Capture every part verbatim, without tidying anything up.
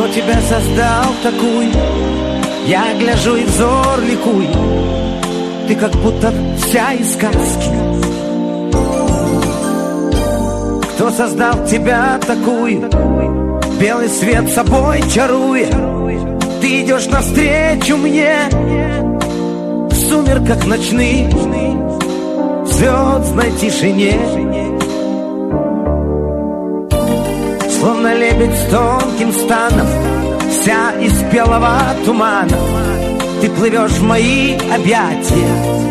Кто тебя создал такую? Я гляжу и взор ликует. Ты как будто вся из сказки. Кто создал тебя такую? Белый свет собой чаруя. Ты идешь навстречу мне в сумерках ночных, в звездной тишине. Словно лебедь с тонким станом, вся из белого тумана, ты плывешь в мои объятия.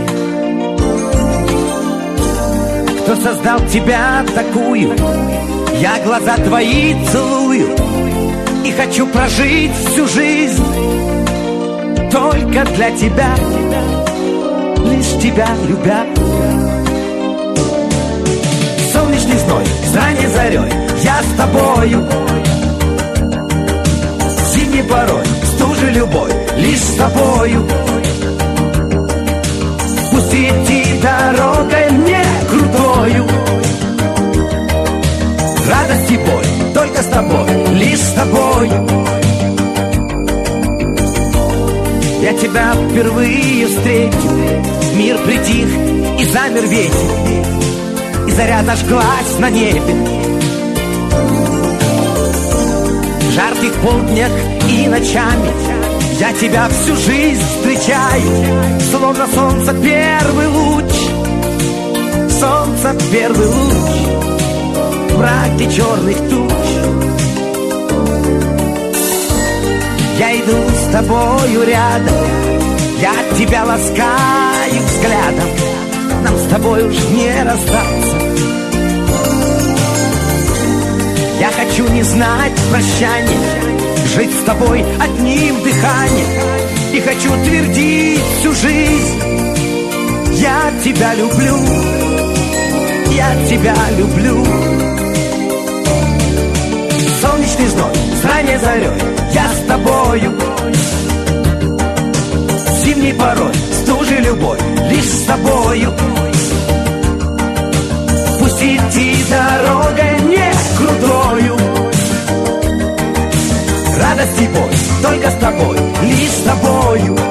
Кто создал тебя такую? Я глаза твои целую и хочу прожить всю жизнь только для тебя, лишь тебя любя. Солнечный зной, с ранней зарей я с тобою. Зимний порой, стужи любой, лишь с тобою. Пусть идти дорогой мне крутою, радость и боль только с тобой, лишь с тобой. Я тебя впервые встретил, мир притих и замер ветер, и заря зажглась на небе. В жарких полднях и ночами я тебя всю жизнь встречаю, словно солнце первый луч, солнце первый луч в мраке черных туч. Я иду с тобою рядом, я тебя ласкаю взглядом, нам с тобой уж не расстаться. Я хочу не знать прощания, жить с тобой одним дыханием, и хочу твердить всю жизнь: я тебя люблю, я тебя люблю. Солнечный зной, с ранней зарей я с тобою. Зимний порой, стужи любой, лишь с тобою. Пусть идти дорогой не крутою, радость и боль только с тобой, лишь с тобою.